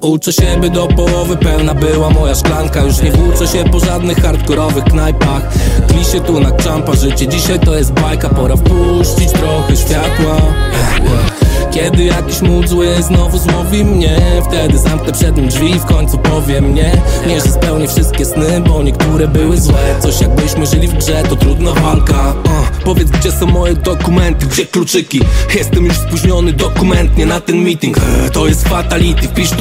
Uczę się, by do połowy pełna była moja szklanka. Już nie włóczę się po żadnych hardkorowych knajpach. Tli się tu na czampa, życie dzisiaj to jest bajka. Pora wpuścić trochę światła. Kiedy jakiś mód zły znowu złowi mnie, wtedy zamknę przed nim drzwi i w końcu powiem nie, że spełnię wszystkie sny, bo niektóre były złe. Coś jakbyśmy żyli w grze, to trudna walka. Powiedz, gdzie są moje dokumenty, gdzie kluczyki? Jestem już spóźniony dokumentnie na ten meeting. To jest fatality, wpisz tu